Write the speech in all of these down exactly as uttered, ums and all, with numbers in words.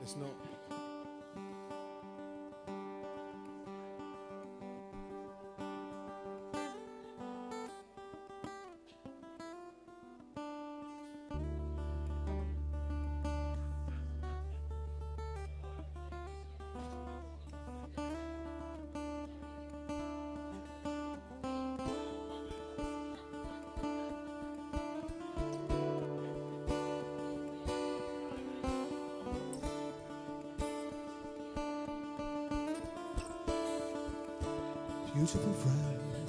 It's not. Beautiful friend.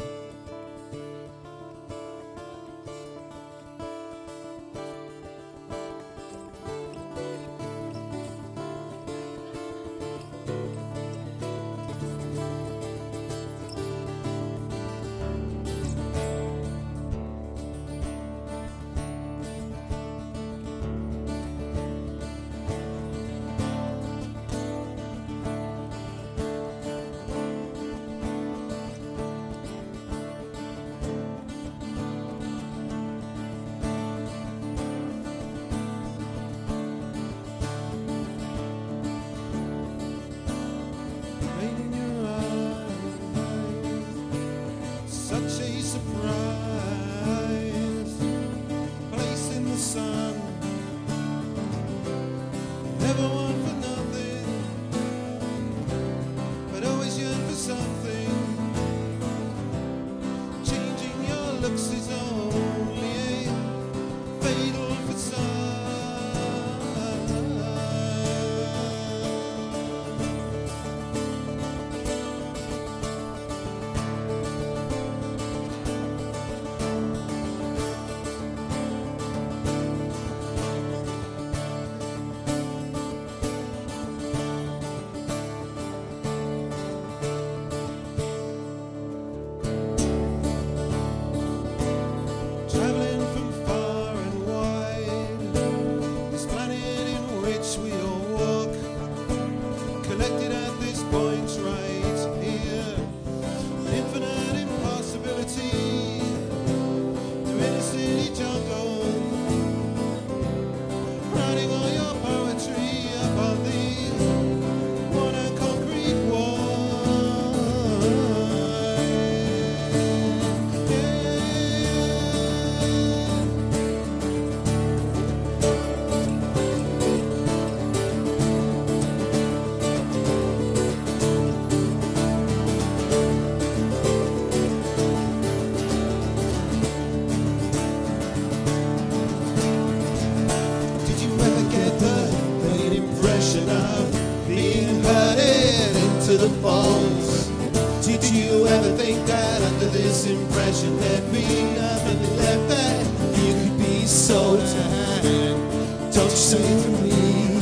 The bones. Did you ever think that under this impression there'd be nothing left that you could be so tired? Don't you say to me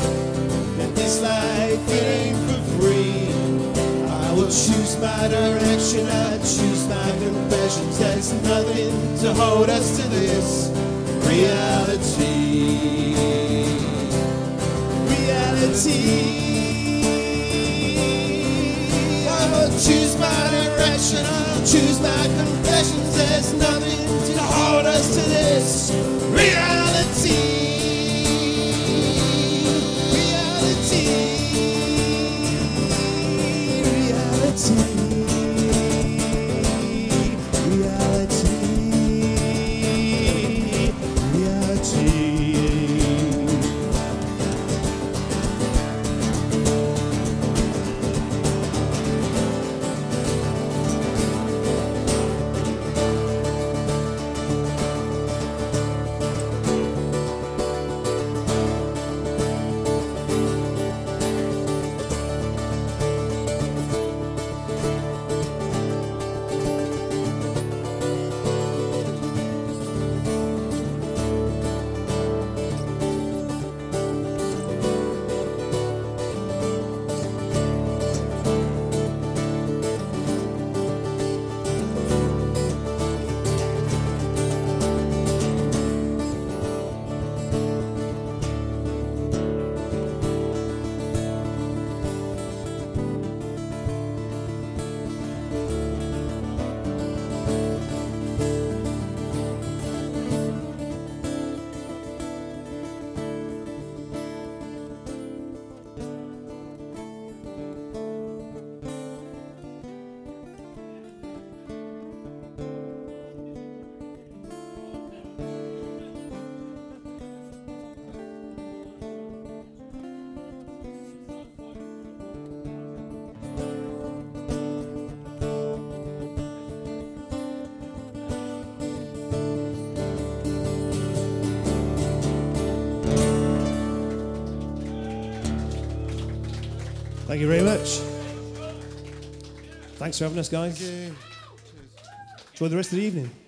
that this life it ain't for free? I will choose my direction, I choose my confessions. There's nothing to hold us to this reality. Reality. I'll choose my direction, I'll choose my confessions. There's nothing to hold us to this reality. Reality. Reality. Reality. Reality. Thank you very much. Thanks for having us, guys. Thank you. Enjoy the rest of the evening.